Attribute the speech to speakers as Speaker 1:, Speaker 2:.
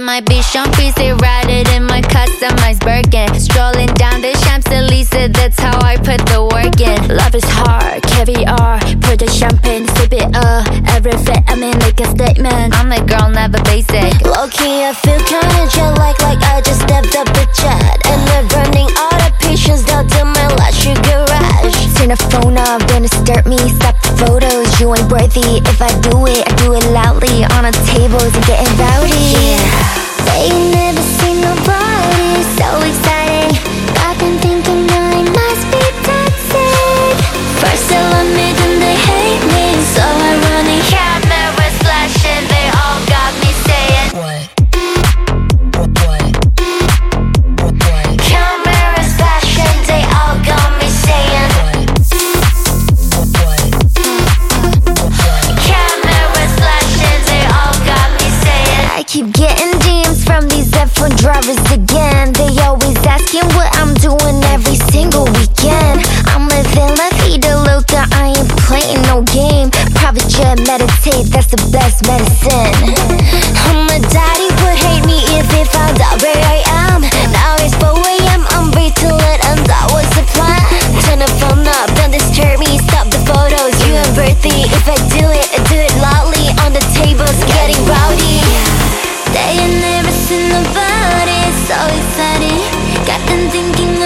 Speaker 1: my beach on Tuesday, riding in my customized Birkin. Strolling down the Champs-Elysees, that's how I put the work in.
Speaker 2: Love is hard, caviar, pour the champagne, sip it up. Every fit I'm in, make a statement.
Speaker 1: I'm the girl, never basic.
Speaker 3: Low-key, I feel kinda jet like I just stepped up the jet. And I'm running out of patience down to my last sugar rush.
Speaker 2: Turn the phone off, don't disturb me, stop the photos. You ain't worthy, if I do it loudly. On the tables and getting rowdy.
Speaker 3: They never seen nobody so exciting. Got them thinking I must be toxic. First they love me, then they hate me. So ironic.
Speaker 1: Cameras flashing, they all got me saying
Speaker 4: What?
Speaker 1: Cameras flashing, they all got me saying Cameras flashing, they all got me saying.
Speaker 3: I keep getting DMs from these F1 drivers again. They always asking what I'm doing every single weekend. I'm living la vida loca, I ain't playing no game. Private jet, meditate, that's the best medicine. My daddy would hate me if he found out where I am. Now it's 4 AM, I'm way too late and that was the plan. Turn the phone up, don't disturb me, stop the photos. You ain't worthy, if I do it loudly. On the tables, getting rowdy. They ain't never seen nobody so exciting. Got them thinking